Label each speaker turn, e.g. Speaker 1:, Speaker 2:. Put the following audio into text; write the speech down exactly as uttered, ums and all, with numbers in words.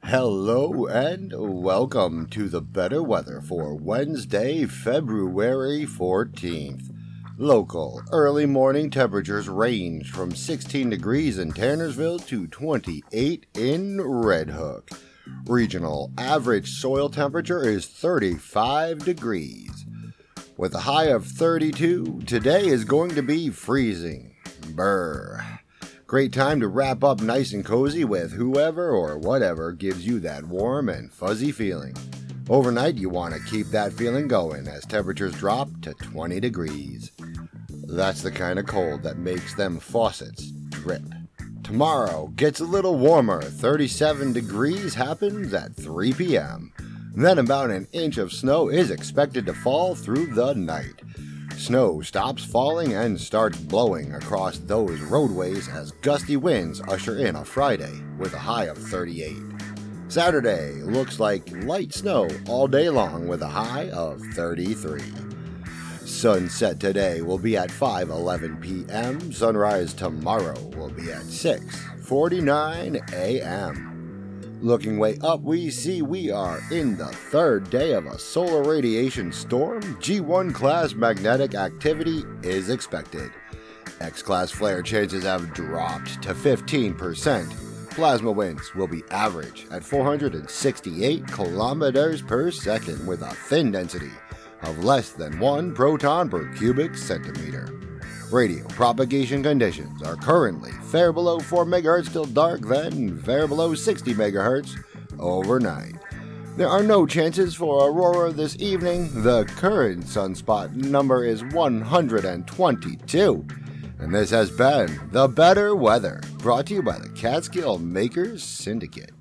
Speaker 1: Hello and welcome to the better weather for Wednesday, February fourteenth. Local early morning temperatures range from sixteen degrees in Tannersville to twenty-eight in Red Hook. Regional average soil temperature is thirty-five degrees. With a high of thirty-two, today is going to be freezing. Brr. Great time to wrap up nice and cozy with whoever or whatever gives you that warm and fuzzy feeling. Overnight, you want to keep that feeling going as temperatures drop to twenty degrees. That's the kind of cold that makes them faucets drip. Tomorrow gets a little warmer. thirty-seven degrees happens at three p.m. Then about an inch of snow is expected to fall through the night. Snow stops falling and starts blowing across those roadways as gusty winds usher in a Friday with a high of thirty-eight. Saturday looks like light snow all day long with a high of thirty-three. Sunset today will be at five eleven p.m. Sunrise tomorrow will be at six forty-nine a.m. Looking way up, we see we are in the third day of a solar radiation storm. G one class magnetic activity is expected. X-class flare chances have dropped to fifteen percent. Plasma winds will be average at four hundred sixty-eight kilometers per second with a fin density of less than one proton per cubic centimeter. Radio propagation conditions are currently fair below four megahertz till dark, then fair below sixty megahertz overnight. There are no chances for aurora this evening. The current sunspot number is one hundred twenty-two. And this has been The Better Weather, brought to you by the Catskill Makers Syndicate.